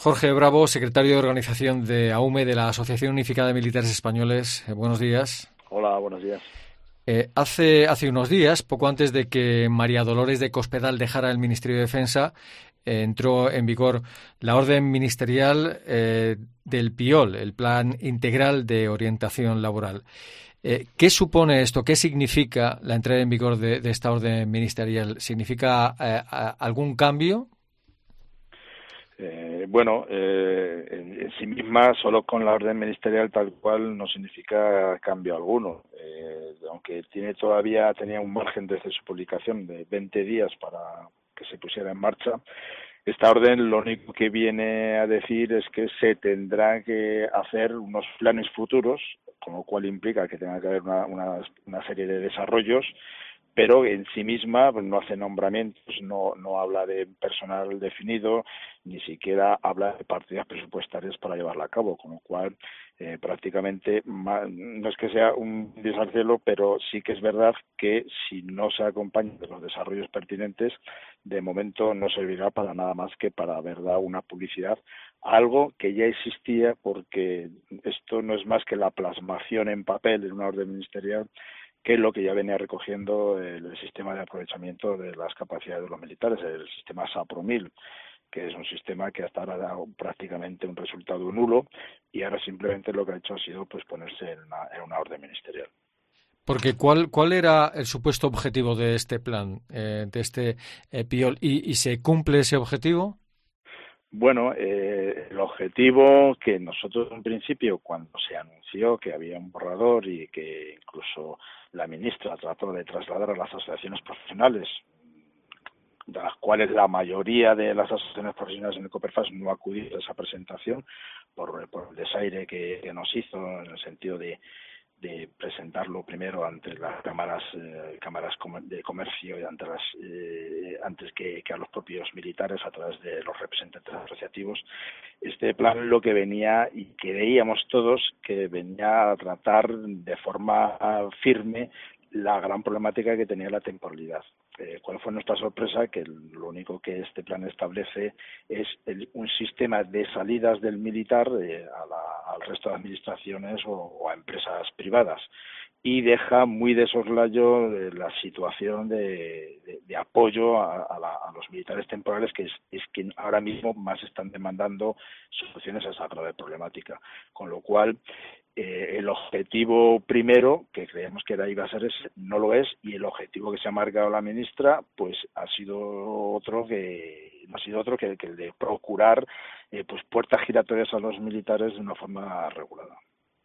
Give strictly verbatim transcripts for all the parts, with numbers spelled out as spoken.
Jorge Bravo, secretario de Organización de AUME, de la Asociación Unificada de Militares Españoles. Eh, buenos días. Hola, buenos días. Eh, hace, hace unos días, poco antes de que María Dolores de Cospedal dejara el Ministerio de Defensa, eh, entró en vigor la orden ministerial eh, del PIOL, el Plan Integral de Orientación Laboral. Eh, ¿Qué supone esto? ¿Qué significa la entrada en vigor de, de esta orden ministerial? ¿Significa eh, algún cambio? Eh, bueno, eh, en, en sí misma, solo con la orden ministerial tal cual, no significa cambio alguno. Eh, aunque tiene todavía tenía un margen desde su publicación de veinte días para que se pusiera en marcha, esta orden lo único que viene a decir es que se tendrá que hacer unos planes futuros, con lo cual implica que tenga que haber una, una, una serie de desarrollos, pero en sí misma pues, no hace nombramientos, no, no habla de personal definido, ni siquiera habla de partidas presupuestarias para llevarla a cabo, con lo cual eh, prácticamente no es que sea un desarcelo, pero sí que es verdad que si no se acompaña de los desarrollos pertinentes, de momento no servirá para nada más que para, verdad, una publicidad, algo que ya existía, porque esto no es más que la plasmación en papel en una orden ministerial, que es lo que ya venía recogiendo el, el sistema de aprovechamiento de las capacidades de los militares, el sistema SAPROMIL, que es un sistema que hasta ahora ha dado prácticamente un resultado nulo, y ahora simplemente lo que ha hecho ha sido pues ponerse en una, en una orden ministerial. Porque ¿cuál, cuál era el supuesto objetivo de este plan, eh, de este eh, PIOL? ¿Y, ¿Y se cumple ese objetivo? Bueno, eh, el objetivo que nosotros en principio, cuando se anunció que había un borrador y que incluso la ministra trató de trasladar a las asociaciones profesionales, de las cuales la mayoría de las asociaciones profesionales en el COPERFAS no acudieron a esa presentación por, por el desaire que, que nos hizo en el sentido de de presentarlo primero ante las cámaras eh, cámaras de comercio y ante las, eh, antes que, que a los propios militares a través de los representantes asociativos. Este plan lo que venía, y que veíamos todos, que venía a tratar de forma firme la gran problemática que tenía la temporalidad. Eh, ¿Cuál fue nuestra sorpresa? Que lo único que este plan establece es el, un sistema de salidas del militar eh, a la, al resto de administraciones o, o a empresas privadas, y deja muy de soslayo de la situación de, de, de apoyo a, a, la, a los militares temporales, que es, es quien ahora mismo más están demandando soluciones a esa grave problemática. Con lo cual, Eh, el objetivo primero, que creíamos que era iba a ser ese, no lo es, y el objetivo que se ha marcado la ministra, pues ha sido otro que no ha sido otro que, que el de procurar eh, pues puertas giratorias a los militares de una forma regulada.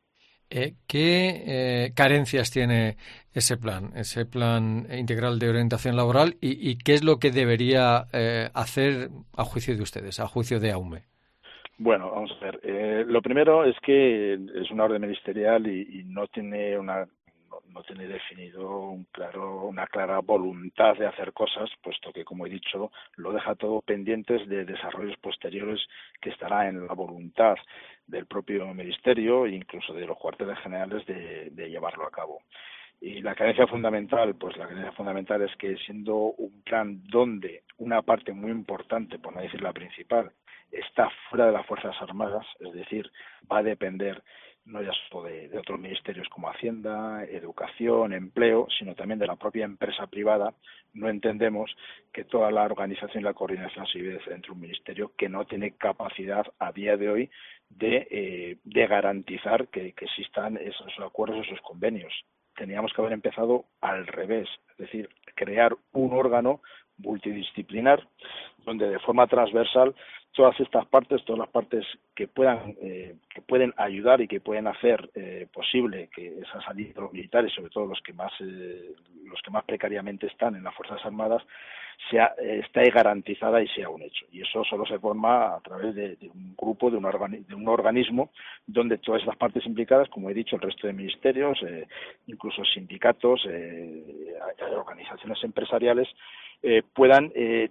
Eh, ¿Qué eh, carencias tiene ese plan, ese plan integral de orientación laboral, y, y qué es lo que debería eh, hacer a juicio de ustedes, a juicio de AUME? Bueno, vamos a ver. Eh, lo primero es que es una orden ministerial y, y no tiene una no, no tiene definido un claro una clara voluntad de hacer cosas, puesto que, como he dicho, lo deja todo pendientes de desarrollos posteriores que estará en la voluntad del propio ministerio e incluso de los cuarteles generales de, de llevarlo a cabo. Y la carencia fundamental, pues la carencia fundamental es que, siendo un plan donde una parte muy importante, por no decir la principal, está fuera de las Fuerzas Armadas, es decir, va a depender no ya solo de, de otros ministerios como Hacienda, Educación, Empleo, sino también de la propia empresa privada, no entendemos que toda la organización y la coordinación se lleve dentro de un ministerio que no tiene capacidad a día de hoy de, eh, de garantizar que, que existan esos acuerdos, esos convenios. Teníamos que haber empezado al revés, es decir, crear un órgano multidisciplinar donde de forma transversal todas estas partes, todas las partes que puedan eh, que pueden ayudar y que pueden hacer eh, posible que esa salida de los militares, sobre todo los que más eh, los que más precariamente están en las Fuerzas Armadas, sea eh, esté garantizada y sea un hecho. Y eso solo se forma a través de, de un grupo, de un, organi de un organismo donde todas las partes implicadas, como he dicho, el resto de ministerios, eh, incluso sindicatos, eh, organizaciones empresariales, Eh, puedan eh,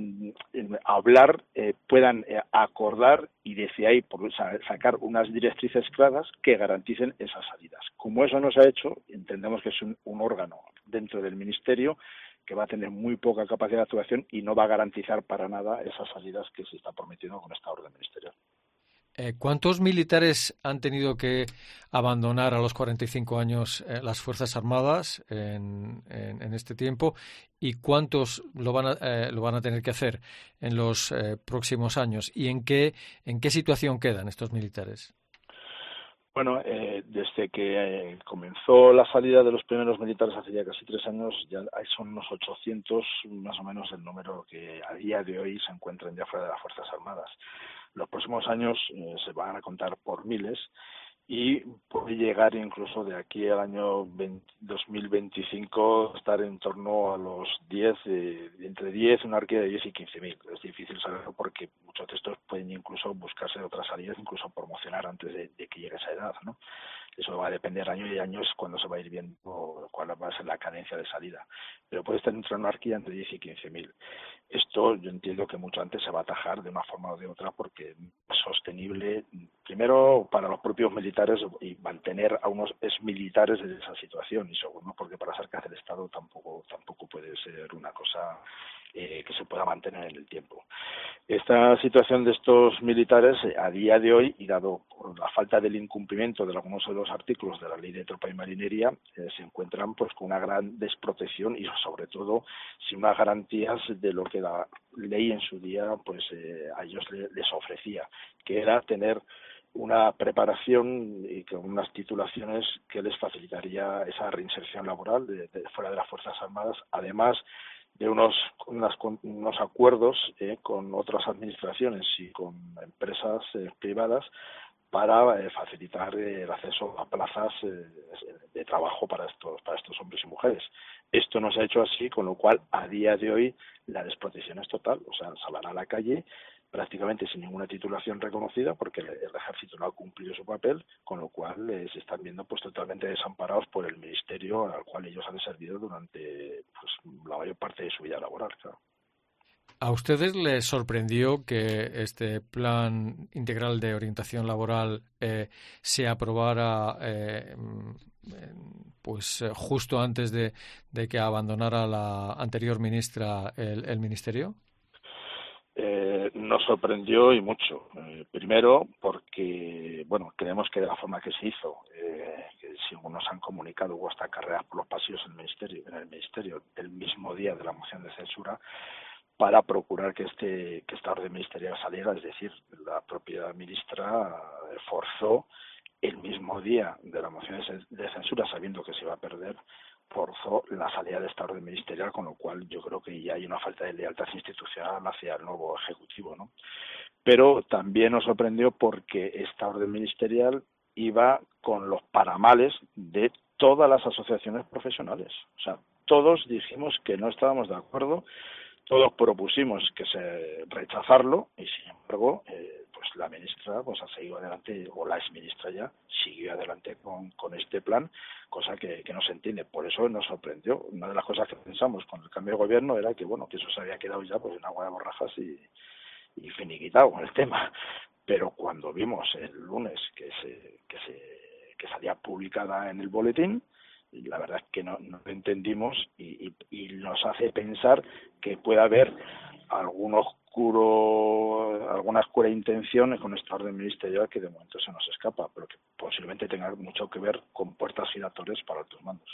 hablar, eh, puedan eh, acordar y desde ahí por, sacar unas directrices claras que garanticen esas salidas. Como eso no se ha hecho, entendemos que es un, un órgano dentro del Ministerio que va a tener muy poca capacidad de actuación y no va a garantizar para nada esas salidas que se está prometiendo con esta orden ministerial. Eh, ¿Cuántos militares han tenido que abandonar a los cuarenta y cinco años eh, las Fuerzas Armadas en, en, en este tiempo y cuántos lo van a, eh, lo van a tener que hacer en los eh, próximos años? ¿Y en qué, en qué situación quedan estos militares? Bueno, eh, desde que eh, comenzó la salida de los primeros militares hace ya casi tres años, ya son unos ochocientos, más o menos el número que a día de hoy se encuentran ya fuera de las Fuerzas Armadas. Los próximos años eh, se van a contar por miles y puede llegar incluso de aquí al año dos mil veinticinco estar en torno a los diez, eh, entre diez, una horquilla de diez y quince mil. Es difícil saberlo porque muchos de estos pueden incluso buscarse otras salidas, incluso promocionar antes de, de que llegue esa edad, ¿no? Eso va a depender año y año, es cuando se va a ir viendo cuál va a ser la cadencia de salida. Pero puede estar entre una horquilla entre diez y quince mil. Esto yo entiendo que mucho antes se va a atajar de una forma o de otra porque es sostenible, primero para los propios militares y mantener a unos exmilitares en esa situación, y segundo porque para ser jefe del Estado tampoco tampoco puede ser una cosa eh, que se pueda mantener en el tiempo. Esta situación de estos militares eh, a día de hoy, y dado por la falta del incumplimiento de algunos de los artículos de la Ley de Tropa y Marinería, eh, se encuentran pues con una gran desprotección y sobre todo sin unas garantías de lo que la ley en su día pues eh, a ellos les, les ofrecía, que era tener una preparación y con unas titulaciones que les facilitaría esa reinserción laboral de, de fuera de las Fuerzas Armadas, además de unos, unas, unos acuerdos eh, con otras administraciones y con empresas eh, privadas para eh, facilitar eh, el acceso a plazas eh, de trabajo para estos, para estos hombres y mujeres. Esto no se ha hecho así, con lo cual a día de hoy la desprotección es total, o sea, saldrán a la calle prácticamente sin ninguna titulación reconocida porque el, el ejército no ha cumplido su papel, con lo cual eh, se están viendo pues totalmente desamparados por el ministerio al cual ellos han servido durante pues la mayor parte de su vida laboral, claro. ¿A ustedes les sorprendió que este plan integral de orientación laboral eh, se aprobara eh, pues eh, justo antes de, de que abandonara la anterior ministra el, el ministerio? Eh, nos sorprendió y mucho. Eh, primero porque, bueno, creemos que de la forma que se hizo, eh, que según nos han comunicado, hubo hasta carreras por los pasillos en el ministerio, en el ministerio el mismo día de la moción de censura, para procurar que este que esta orden ministerial saliera, es decir, la propia ministra forzó el mismo día de la moción de censura, sabiendo que se iba a perder, forzó la salida de esta orden ministerial, con lo cual yo creo que ya hay una falta de lealtad institucional hacia el nuevo Ejecutivo, ¿no? Pero también nos sorprendió porque esta orden ministerial iba con los paramales de todas las asociaciones profesionales. O sea, todos dijimos que no estábamos de acuerdo, todos propusimos que se rechazarlo y sin embargo eh, pues la ministra pues ha seguido adelante, o la exministra ya siguió adelante con, con este plan, cosa que, que no se entiende. Por eso nos sorprendió. Una de las cosas que pensamos con el cambio de gobierno era que bueno que eso se había quedado ya pues en agua de borrajas y, y finiquitado con el tema. Pero cuando vimos el lunes que se que se que salía publicada en el boletín, la verdad es que no, no lo entendimos y, y, y nos hace pensar que puede haber algún oscuro, alguna oscura intención con esta orden ministerial que de momento se nos escapa, pero que posiblemente tenga mucho que ver con puertas giratorias para altos mandos.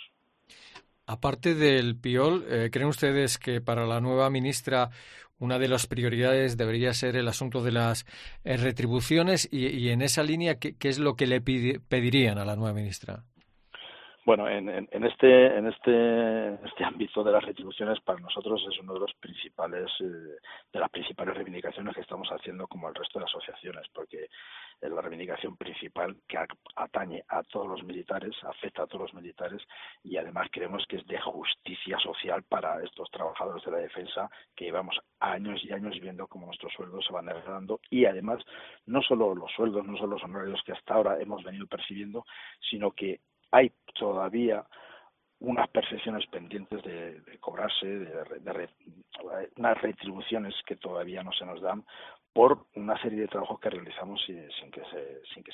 Aparte del Piol, eh, ¿creen ustedes que para la nueva ministra una de las prioridades debería ser el asunto de las eh, retribuciones y, y en esa línea, ¿qué, qué es lo que le pide, pedirían a la nueva ministra? Bueno, en, en, en este en este en este ámbito de las retribuciones para nosotros es uno de los principales eh, de las principales reivindicaciones que estamos haciendo como el resto de asociaciones, porque es la reivindicación principal que atañe a todos los militares, afecta a todos los militares y además creemos que es de justicia social para estos trabajadores de la defensa que llevamos años y años viendo cómo nuestros sueldos se van degradando y además no solo los sueldos, no solo los honorarios que hasta ahora hemos venido percibiendo, sino que hay todavía unas percepciones pendientes de, de cobrarse, de, de, de unas retribuciones que todavía no se nos dan por una serie de trabajos que realizamos sin, sin que se sin que se nos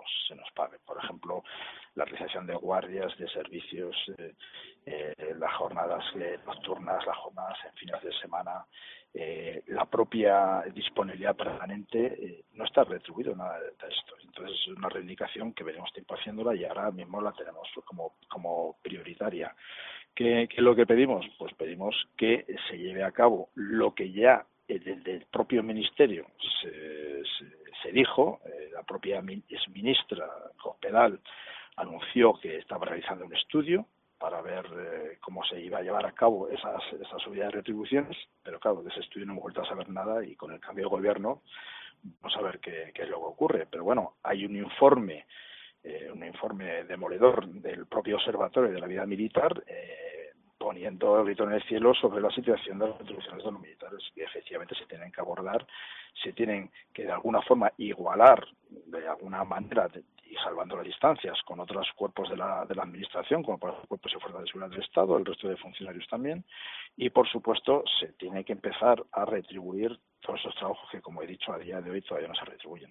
se nos pague. Por ejemplo, la realización de guardias, de servicios, eh, eh, las jornadas eh, nocturnas, las jornadas en fines de semana, eh, la propia disponibilidad permanente, eh, no está retribuido nada de esto. Entonces es una reivindicación que venimos tiempo haciéndola y ahora mismo la tenemos como, como prioritaria. ¿Qué, ¿Qué es lo que pedimos? Pues pedimos que se lleve a cabo lo que ya desde el propio Ministerio se, se, se dijo, eh, la propia exministra Cospedal anunció que estaba realizando un estudio para ver eh, cómo se iba a llevar a cabo esas, esas subidas de retribuciones, pero claro, de ese estudio no hemos vuelto a saber nada y con el cambio de gobierno vamos a ver qué, qué es lo que ocurre. Pero bueno, hay un informe Eh, un informe demoledor del propio Observatorio de la Vida Militar eh, poniendo el grito en el cielo sobre la situación de las retribuciones de los militares, que efectivamente se tienen que abordar, se tienen que de alguna forma igualar de alguna manera de, y salvando las distancias con otros cuerpos de la, de la administración, como por ejemplo cuerpos y fuerzas de seguridad del Estado, el resto de funcionarios también, y por supuesto se tiene que empezar a retribuir todos esos trabajos que, como he dicho, a día de hoy todavía no se retribuyen.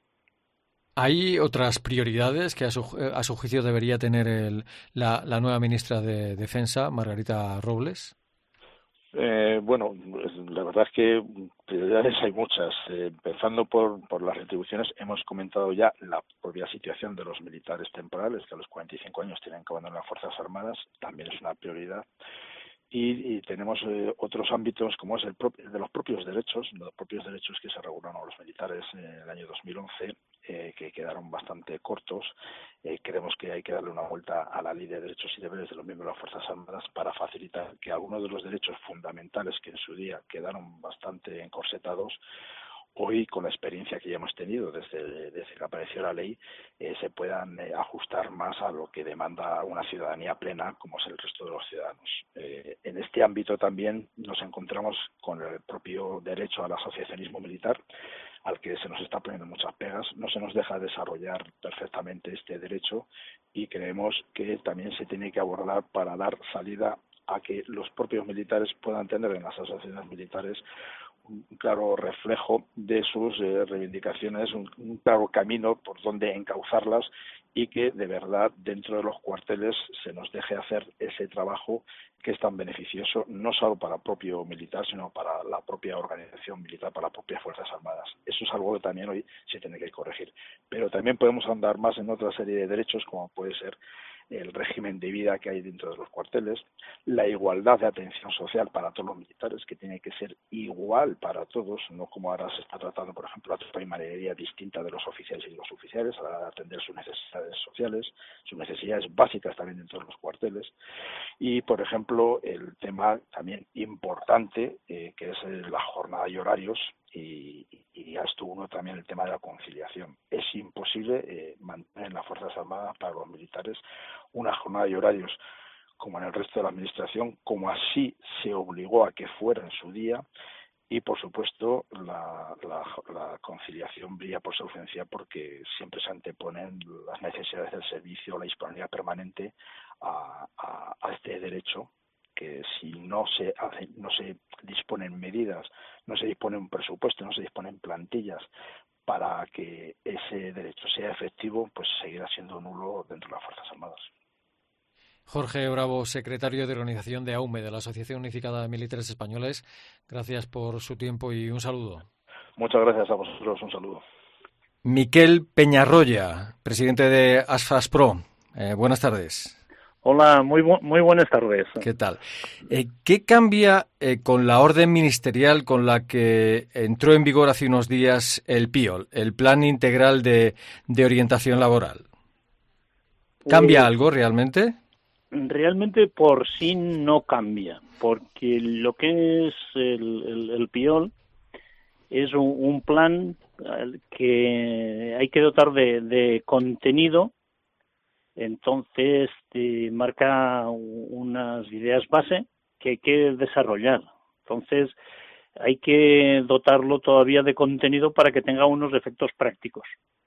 ¿Hay otras prioridades que a su, a su juicio debería tener el, la, la nueva ministra de Defensa, Margarita Robles? Eh, bueno, la verdad es que prioridades hay muchas. Eh, empezando por, por las retribuciones, hemos comentado ya la propia situación de los militares temporales, que a los cuarenta y cinco años tienen que abandonar las Fuerzas Armadas, también es una prioridad. Y, y tenemos eh, otros ámbitos como es el propio, de los propios derechos, los propios derechos que se regularon a los militares en el año dos mil once, eh, que quedaron bastante cortos. Eh, creemos que hay que darle una vuelta a la ley de derechos y deberes de los miembros de las Fuerzas Armadas para facilitar que algunos de los derechos fundamentales que en su día quedaron bastante encorsetados, hoy, con la experiencia que ya hemos tenido desde, desde que apareció la ley, eh, se puedan eh, ajustar más a lo que demanda una ciudadanía plena, como es el resto de los ciudadanos. Eh, en este ámbito también nos encontramos con el propio derecho al asociacionismo militar, al que se nos está poniendo muchas pegas. No se nos deja desarrollar perfectamente este derecho y creemos que también se tiene que abordar para dar salida a que los propios militares puedan tener en las asociaciones militares un claro reflejo de sus eh, reivindicaciones, un, un claro camino por donde encauzarlas y que de verdad dentro de los cuarteles se nos deje hacer ese trabajo que es tan beneficioso no solo para el propio militar, sino para la propia organización militar, para las propias Fuerzas Armadas. Eso es algo que también hoy se tiene que corregir. Pero también podemos andar más en otra serie de derechos, como puede ser el régimen de vida que hay dentro de los cuarteles, la igualdad de atención social para todos los militares, que tiene que ser igual para todos, no como ahora se está tratando, por ejemplo, la tropa y marinería distinta de los oficiales y de los oficiales, a la hora de atender sus necesidades sociales, sus necesidades básicas también dentro de los cuarteles, y, por ejemplo, el tema también importante, eh, que es la jornada y horarios, y, y ya estuvo uno también el tema de la conciliación. Es imposible eh, mantener en las Fuerzas Armadas para los militares una jornada y horarios como en el resto de la administración, como así se obligó a que fuera en su día, y por supuesto la, la, la conciliación brilla por su ausencia porque siempre se anteponen las necesidades del servicio, la disponibilidad permanente a, a, a este derecho, que si no se hace, no se disponen medidas, no se dispone un presupuesto, no se disponen plantillas para que ese derecho sea efectivo, pues seguirá siendo nulo dentro de las Fuerzas Armadas. Jorge Bravo, secretario de organización de AUME, de la Asociación Unificada de Militares Españoles, gracias por su tiempo y un saludo. Muchas gracias a vosotros, un saludo. Miquel Peñarroya, presidente de ASFASPRO, eh, buenas tardes. Hola, muy bu- muy buenas tardes. ¿Qué tal? Eh, ¿Qué cambia eh, con la orden ministerial con la que entró en vigor hace unos días el P I O L, el Plan Integral de, de Orientación Laboral? ¿Cambia Pues, algo realmente? Realmente por sí no cambia, porque lo que es el, el, el P I O L es un, un plan que hay que dotar de, de contenido. Entonces te marca unas ideas base que hay que desarrollar. Entonces hay que dotarlo todavía de contenido para que tenga unos efectos prácticos.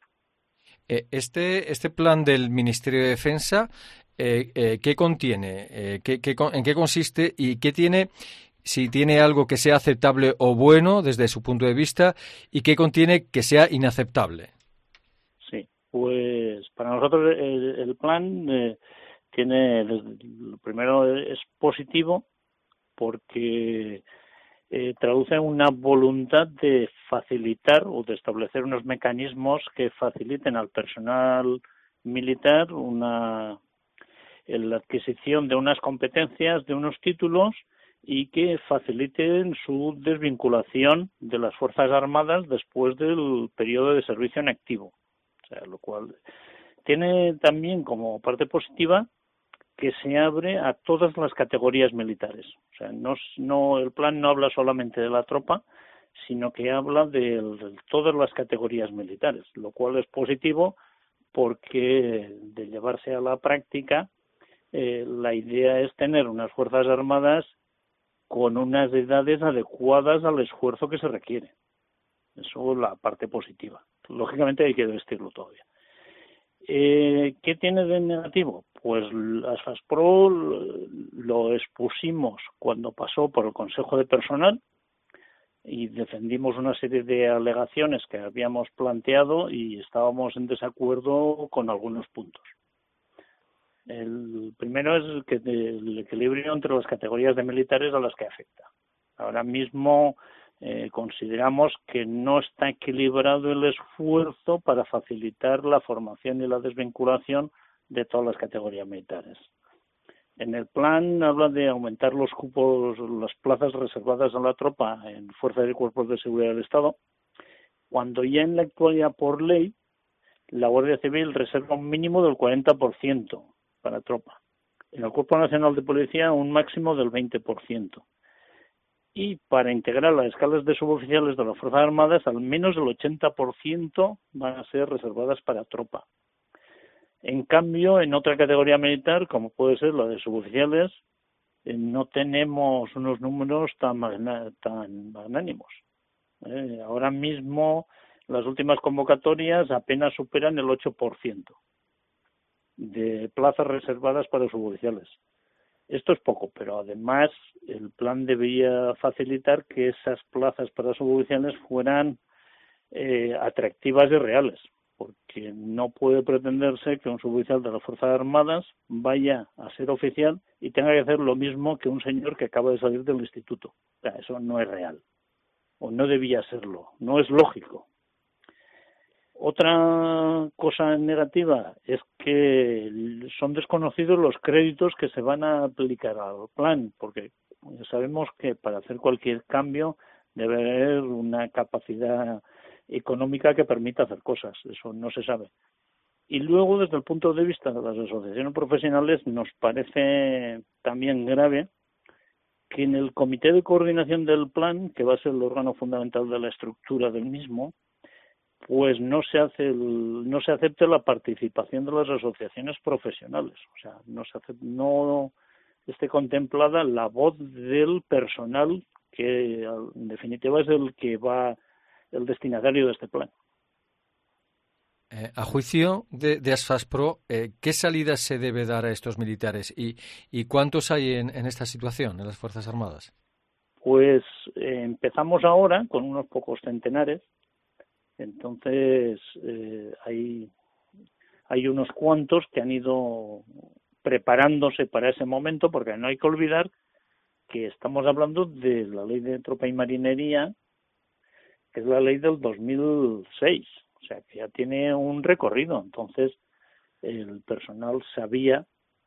Este, este plan del Ministerio de Defensa, eh, eh, ¿qué contiene? Eh, ¿qué, qué, ¿En qué consiste y qué tiene? Si tiene algo que sea aceptable o bueno desde su punto de vista y qué contiene que sea inaceptable. Sí, pues Para nosotros el, el plan eh, tiene, lo primero es positivo porque eh, traduce una voluntad de facilitar o de establecer unos mecanismos que faciliten al personal militar una la adquisición de unas competencias, de unos títulos y que faciliten su desvinculación de las Fuerzas Armadas después del periodo de servicio en activo. O sea, lo cual tiene también como parte positiva que se abre a todas las categorías militares. O sea, no, no el plan no habla solamente de la tropa, sino que habla de, de todas las categorías militares, lo cual es positivo porque de llevarse a la práctica eh, la idea es tener unas Fuerzas Armadas con unas edades adecuadas al esfuerzo que se requiere. Eso es la parte positiva. Lógicamente hay que vestirlo todavía. Eh, ¿Qué tiene de negativo? Pues ASFASPRO lo expusimos cuando pasó por el Consejo de Personal y defendimos una serie de alegaciones que habíamos planteado y estábamos en desacuerdo con algunos puntos. El primero es que el equilibrio entre las categorías de militares a las que afecta. Ahora mismo eh, consideramos que no está equilibrado el esfuerzo para facilitar la formación y la desvinculación de todas las categorías militares. En el plan habla de aumentar los cupos, las plazas reservadas a la tropa en fuerzas y cuerpos de seguridad del Estado, cuando ya en la actualidad por ley la Guardia Civil reserva un mínimo del cuarenta por ciento para tropa. En el Cuerpo Nacional de Policía un máximo del veinte por ciento. Y para integrar las escalas de suboficiales de las Fuerzas Armadas, al menos el ochenta por ciento van a ser reservadas para tropa. En cambio, en otra categoría militar, como puede ser la de suboficiales, eh, no tenemos unos números tan, magna, tan magnánimos. Eh, ahora mismo, las últimas convocatorias apenas superan el ocho por ciento de plazas reservadas para suboficiales. Esto es poco, pero además el plan debería facilitar que esas plazas para suboficiales fueran eh, atractivas y reales, porque no puede pretenderse que un suboficial de las Fuerzas Armadas vaya a ser oficial y tenga que hacer lo mismo que un señor que acaba de salir del instituto. O sea, eso no es real, o no debía serlo, no es lógico. Otra cosa negativa es que son desconocidos los créditos que se van a aplicar al plan, porque sabemos que para hacer cualquier cambio debe haber una capacidad económica que permita hacer cosas, eso no se sabe. Y luego, desde el punto de vista de las asociaciones profesionales, nos parece también grave que en el Comité de Coordinación del Plan, que va a ser el órgano fundamental de la estructura del mismo, pues no se hace el, no se acepte la participación de las asociaciones profesionales, o sea, no se hace, no esté contemplada la voz del personal que en definitiva es el que va el destinatario de este plan. Eh, a juicio de, de ASFASPRO, eh, ¿qué salida se debe dar a estos militares y, y cuántos hay en, en esta situación en las Fuerzas Armadas? Pues eh, empezamos ahora con unos pocos centenares. Entonces, eh, hay, hay unos cuantos que han ido preparándose para ese momento, porque no hay que olvidar que estamos hablando de la Ley de Tropa y Marinería, que es la ley del dos mil seis, o sea, que ya tiene un recorrido. Entonces, el personal sabía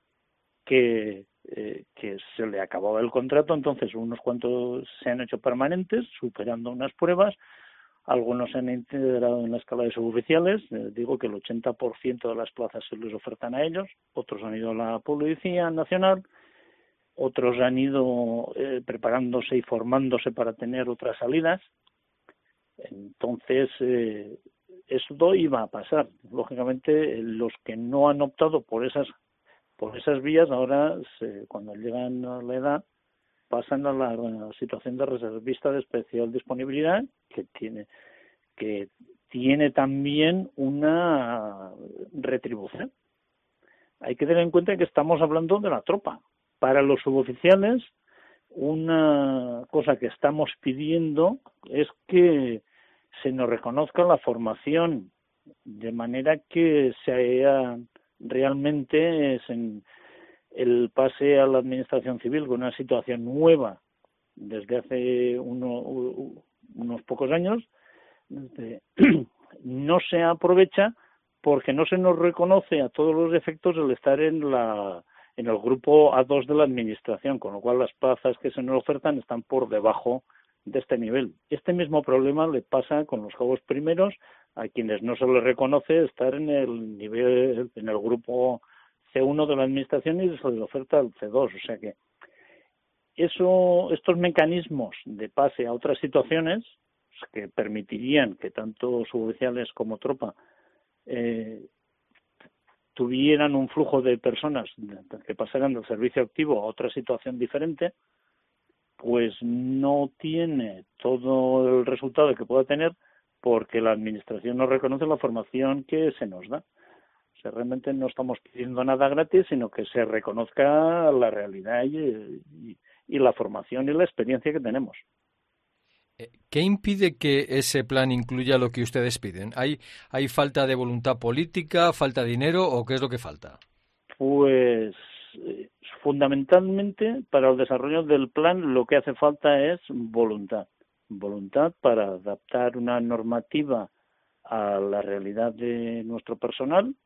que, eh, que se le acababa el contrato, entonces unos cuantos se han hecho permanentes, superando unas pruebas. Algunos se han integrado en la escala de suboficiales, eh, digo que el ochenta por ciento de las plazas se les ofertan a ellos, otros han ido a la Policía Nacional, otros han ido eh, preparándose y formándose para tener otras salidas. Entonces, eh, esto iba a pasar. Lógicamente, los que no han optado por esas por esas vías, ahora, se, cuando llegan a la edad, pasan a la, a la situación de reservista de especial disponibilidad, que tiene que tiene también una retribución. Hay que tener en cuenta que estamos hablando de la tropa. Para los suboficiales, una cosa que estamos pidiendo es que se nos reconozca la formación de manera que sea realmente es en el pase a la administración civil con una situación nueva desde hace uno, unos pocos años, desde, no se aprovecha porque no se nos reconoce a todos los efectos el estar en la en el grupo A dos de la administración, con lo cual las plazas que se nos ofertan están por debajo de este nivel. Este mismo problema le pasa con los cabos primeros, a quienes no se les reconoce estar en el nivel, en el grupo C uno de la administración y se les oferta el C dos, o sea que eso, estos mecanismos de pase a otras situaciones que permitirían que tanto suboficiales como tropa eh, tuvieran un flujo de personas que pasaran del servicio activo a otra situación diferente, pues no tiene todo el resultado que pueda tener porque la administración no reconoce la formación que se nos da. O sea, realmente no estamos pidiendo nada gratis, sino que se reconozca la realidad y, y, y la formación y la experiencia que tenemos. ¿Qué impide que ese plan incluya lo que ustedes piden? ¿Hay, hay falta de voluntad política, falta de dinero o qué es lo que falta? Pues eh, fundamentalmente para el desarrollo del plan lo que hace falta es voluntad. Voluntad para adaptar una normativa a la realidad de nuestro personal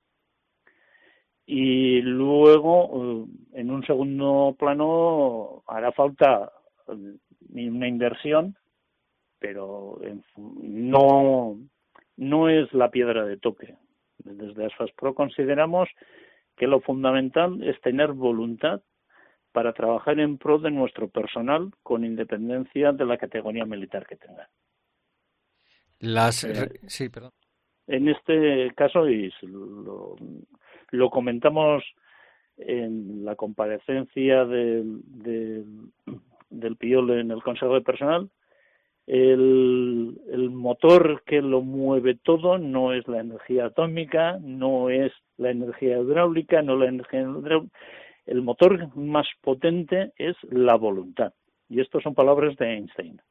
y luego, en un segundo plano, hará falta una inversión, pero no, no es la piedra de toque. Desde ASFASPRO consideramos que lo fundamental es tener voluntad para trabajar en pro de nuestro personal con independencia de la categoría militar que tenga. Las... Eh, sí, perdón. En este caso, y lo, lo comentamos en la comparecencia del, del, del Piol en el Consejo de Personal, el, el motor que lo mueve todo no es la energía atómica, no es la energía hidráulica, no la energía hidráulica. El motor más potente es la voluntad. Y esto son palabras de Einstein.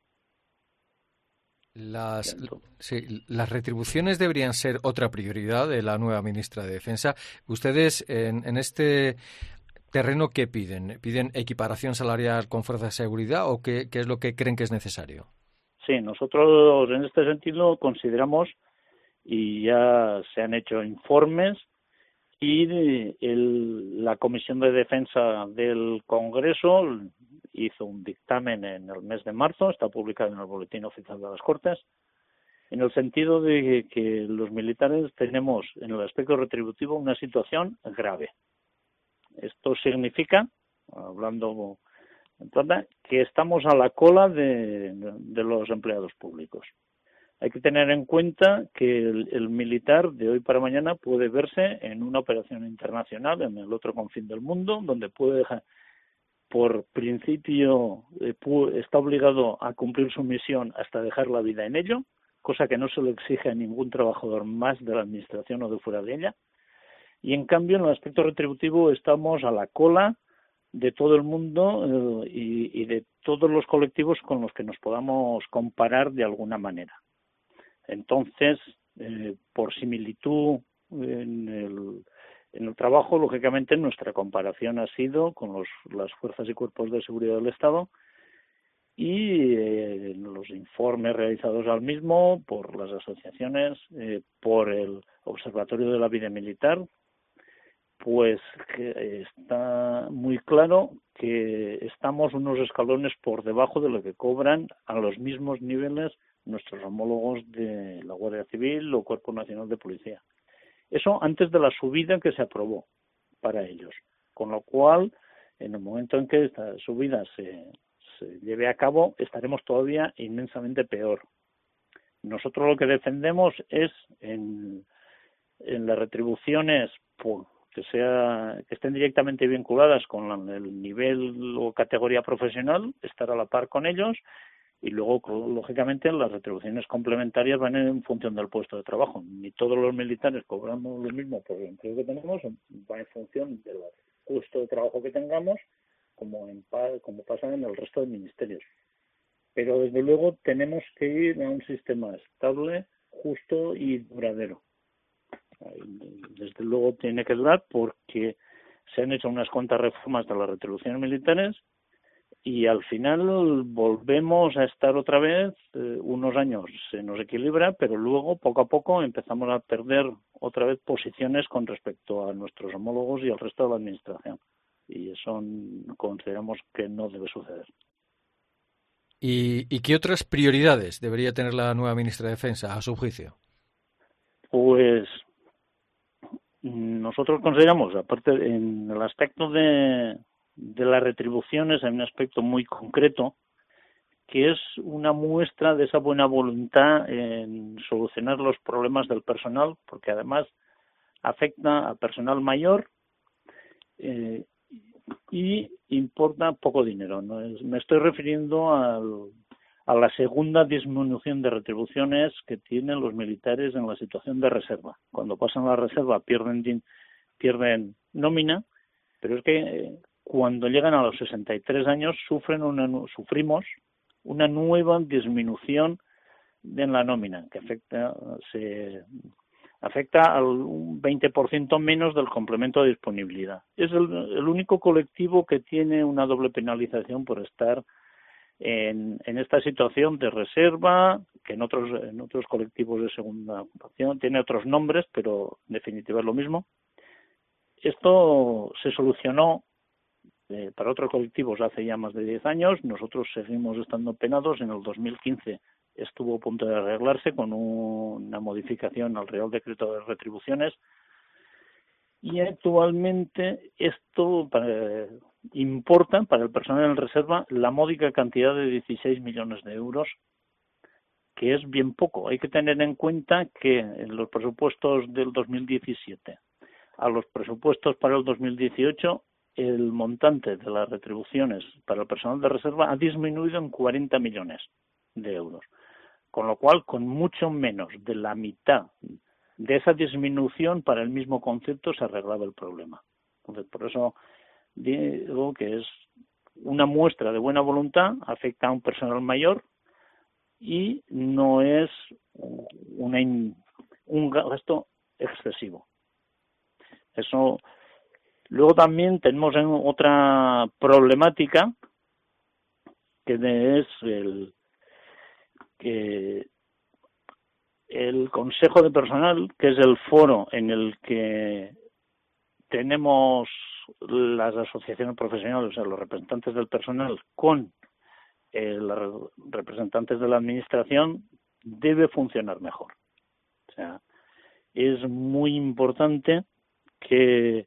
Las, sí, las retribuciones deberían ser otra prioridad de la nueva ministra de Defensa. Ustedes en, en este terreno, ¿qué piden? ¿Piden equiparación salarial con fuerzas de seguridad o qué, qué es lo que creen que es necesario? Sí, nosotros en este sentido consideramos, y ya se han hecho informes, y el, la Comisión de Defensa del Congreso hizo un dictamen en el mes de marzo, está publicado en el Boletín Oficial de las Cortes, en el sentido de que los militares tenemos en el aspecto retributivo una situación grave. Esto significa, hablando en plata, que estamos a la cola de, de los empleados públicos. Hay que tener en cuenta que el, el militar de hoy para mañana puede verse en una operación internacional en el otro confín del mundo, donde puede dejar, por principio, eh, puede, está obligado a cumplir su misión hasta dejar la vida en ello, cosa que no se le exige a ningún trabajador más de la administración o de fuera de ella. Y en cambio, en el aspecto retributivo estamos a la cola de todo el mundo eh, y, y de todos los colectivos con los que nos podamos comparar de alguna manera. Entonces, eh, por similitud en el, en el trabajo, lógicamente nuestra comparación ha sido con los, las fuerzas y cuerpos de seguridad del Estado y eh, los informes realizados al mismo por las asociaciones, eh, por el Observatorio de la Vida Militar, pues que está muy claro que estamos unos escalones por debajo de lo que cobran a los mismos niveles nuestros homólogos de la Guardia Civil o Cuerpo Nacional de Policía. Eso antes de la subida que se aprobó para ellos. Con lo cual, en el momento en que esta subida se, se lleve a cabo, estaremos todavía inmensamente peor. Nosotros lo que defendemos es en, en las retribuciones por, que, sea, que estén directamente vinculadas con la, el nivel o categoría profesional, estar a la par con ellos. Y luego, lógicamente, las retribuciones complementarias van en función del puesto de trabajo. Ni todos los militares cobramos lo mismo por el empleo que tenemos, va en función del puesto de trabajo que tengamos, como, en, como pasa en el resto de ministerios. Pero, desde luego, tenemos que ir a un sistema estable, justo y duradero. Desde luego tiene que durar porque se han hecho unas cuantas reformas de las retribuciones militares y al final volvemos a estar otra vez, eh, unos años se nos equilibra, pero luego poco a poco empezamos a perder otra vez posiciones con respecto a nuestros homólogos y al resto de la administración. Y eso consideramos que no debe suceder. ¿Y, y qué otras prioridades debería tener la nueva ministra de Defensa, a su juicio? Pues nosotros consideramos, aparte en el aspecto de, de las retribuciones, hay un aspecto muy concreto que es una muestra de esa buena voluntad en solucionar los problemas del personal, porque además afecta al personal mayor eh, y importa poco dinero, ¿no? Es, me estoy refiriendo al, a la segunda disminución de retribuciones que tienen los militares en la situación de reserva. Cuando pasan a la reserva pierden, pierden nómina, pero es que eh, cuando llegan a los sesenta y tres años sufren una, sufrimos una nueva disminución en la nómina, que afecta se afecta al un veinte por ciento menos del complemento de disponibilidad. Es el, el único colectivo que tiene una doble penalización por estar en, en esta situación de reserva, que en otros en otros colectivos de segunda ocupación tiene otros nombres, pero en definitiva es lo mismo. Esto se solucionó eh, para otros colectivos hace ya más de diez años. Nosotros seguimos estando penados. En el dos mil quince estuvo a punto de arreglarse con un, una modificación al Real Decreto de Retribuciones y actualmente esto para, importa para el personal en reserva la módica cantidad de dieciséis millones de euros, que es bien poco. Hay que tener en cuenta que en los presupuestos del dos mil diecisiete a los presupuestos para el dos mil dieciocho el montante de las retribuciones para el personal de reserva ha disminuido en cuarenta millones de euros. Con lo cual, con mucho menos de la mitad de esa disminución para el mismo concepto se arreglaba el problema. Entonces, por eso digo que es una muestra de buena voluntad, afecta a un personal mayor y no es una, un gasto excesivo. Eso. Luego también tenemos otra problemática que es el que el Consejo de Personal, que es el foro en el que tenemos las asociaciones profesionales, o sea, los representantes del personal con eh, los representantes de la administración, debe funcionar mejor. O sea, es muy importante que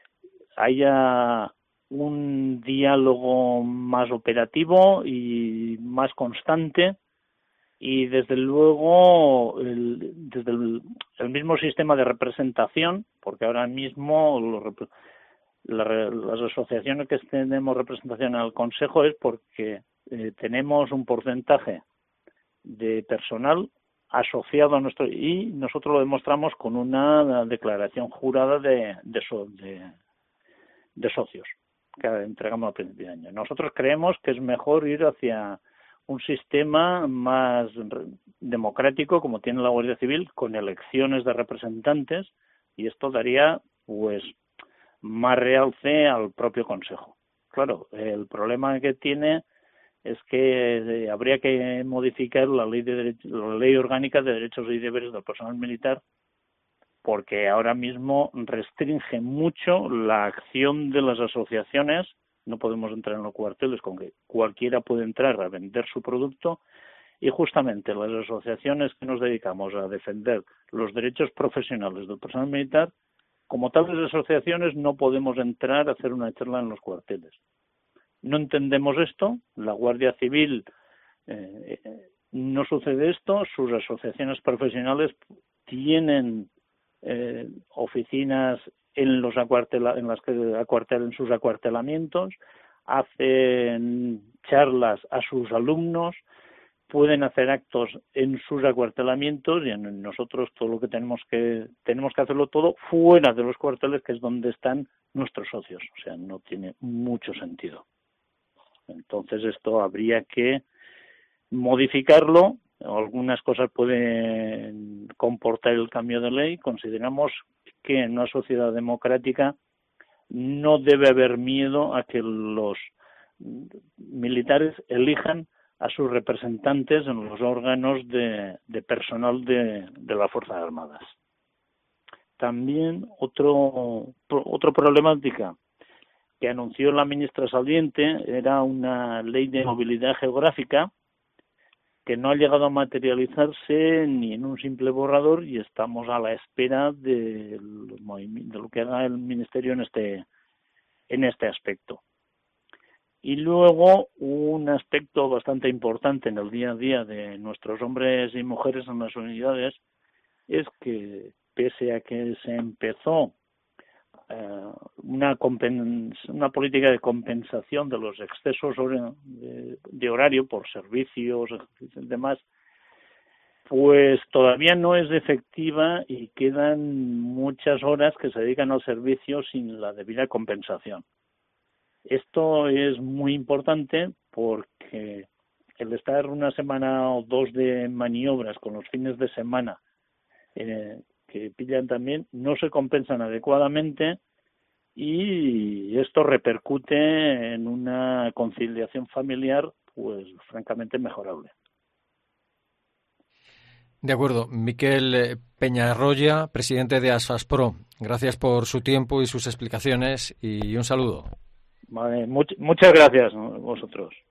haya un diálogo más operativo y más constante y desde luego el, desde el, el mismo sistema de representación, porque ahora mismo los, la, las asociaciones que tenemos representación en el Consejo es porque eh, tenemos un porcentaje de personal asociado a nuestro y nosotros lo demostramos con una declaración jurada de, de, so, de de socios que entregamos al principio de año. Nosotros creemos que es mejor ir hacia un sistema más democrático como tiene la Guardia Civil, con elecciones de representantes, y esto daría pues más realce al propio Consejo. Claro, el problema que tiene es que eh, habría que modificar la ley de derecho, la ley orgánica de derechos y deberes del personal militar, porque ahora mismo restringe mucho la acción de las asociaciones. No podemos entrar en los cuarteles con que cualquiera puede entrar a vender su producto, y justamente las asociaciones que nos dedicamos a defender los derechos profesionales del personal militar, como tales asociaciones no podemos entrar a hacer una charla en los cuarteles. No entendemos esto, la Guardia Civil eh, no sucede esto, sus asociaciones profesionales tienen Eh, oficinas en los acuartela, en las que acuartelan sus acuartelamientos, hacen charlas a sus alumnos, pueden hacer actos en sus acuartelamientos, y en nosotros todo lo que tenemos que tenemos que hacerlo todo fuera de los cuarteles, que es donde están nuestros socios. O sea, no tiene mucho sentido. Entonces esto habría que modificarlo algunas cosas pueden comportar el cambio de ley. Consideramos que en una sociedad democrática no debe haber miedo a que los militares elijan a sus representantes en los órganos de, de personal de, de las Fuerzas Armadas. También otro otra problemática que anunció la ministra saliente era una ley de movilidad geográfica que no ha llegado a materializarse ni en un simple borrador, y estamos a la espera de, de lo que haga el Ministerio en este en este aspecto. Y luego un aspecto bastante importante en el día a día de nuestros hombres y mujeres en las unidades es que, pese a que se empezó eh, una, compens- una política de compensación de los excesos de, de horario por servicios y demás, pues todavía no es efectiva y quedan muchas horas que se dedican al servicio sin la debida compensación. Esto es muy importante porque el estar una semana o dos de maniobras con los fines de semana eh, que pillan también no se compensan adecuadamente, y esto repercute en una conciliación familiar pues francamente mejorable. De acuerdo. Miquel Peñarroya, presidente de Asfaspro, gracias por su tiempo y sus explicaciones, y un saludo. Vale, much- muchas gracias a vosotros.